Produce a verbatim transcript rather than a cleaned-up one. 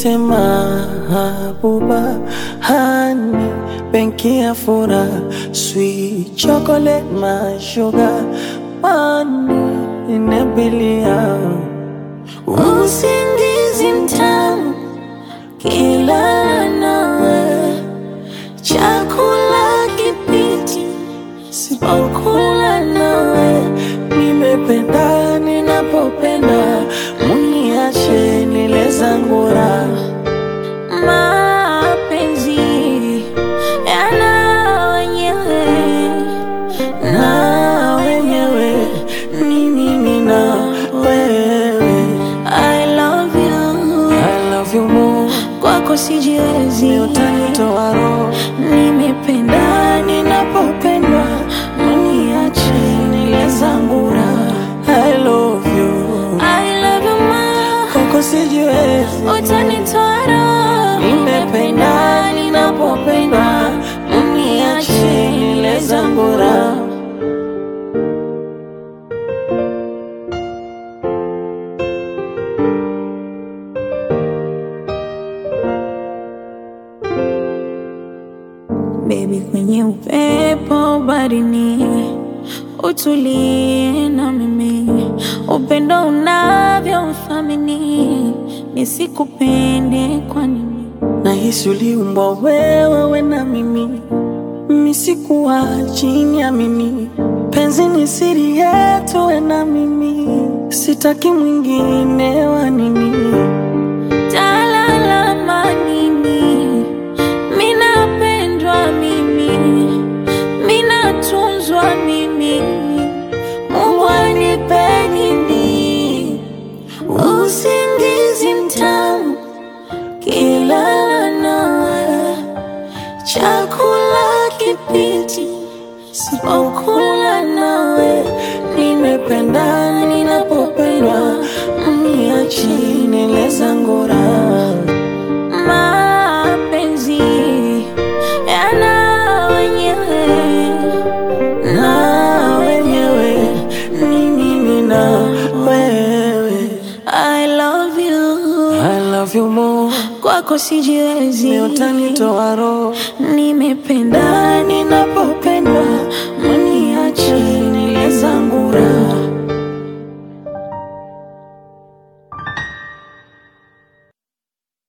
Niite mahabuba, honey, benki ya furaha, sweet chocolate, my sugar, money inabilia. Usingizi mtamu kila nawe, chakula kipiti sipokula nawe. Nimependa ninapopenda, muniache nile zangu raha. Mapenzi yana wenyewe, na wenyewe ni mimi na wewe. I love you, I love you more, kwako sijiwezi, utanitoa roho. nimependa ninapopendwa, Muniache nile zangu raha. I love you, I love you more, kwako sijiwezi, utanitoa roho. nimependa ninapopendwa, muniache nile zangu raha. Baby, kwenye upepo barini, utulie na mimi, upendo unavyo uthamini, nisikupende kwa nini? Nahisi uliumbwa wewe we na mimi, mimi sikuwa chini ya mimi. Penzi ni siri yetu we na mimi, sitaki mwingine wa nini. Talalama nini? Minapendwa mimi, minatunzwa mimi, Mungu anipe nini? Usingizi mtamu kila nawe, chakula kipiti sipokula nawe. Nimependa ninapopendwa, mniache nile zangu raha. Mapenzi yana wenyewe, na wenyewe ni mimi na wewe. I love you, I love you more, kwako sijiwezi, utanitoa roho. nimependa Ninapopendwa, mniache nile zangu raha.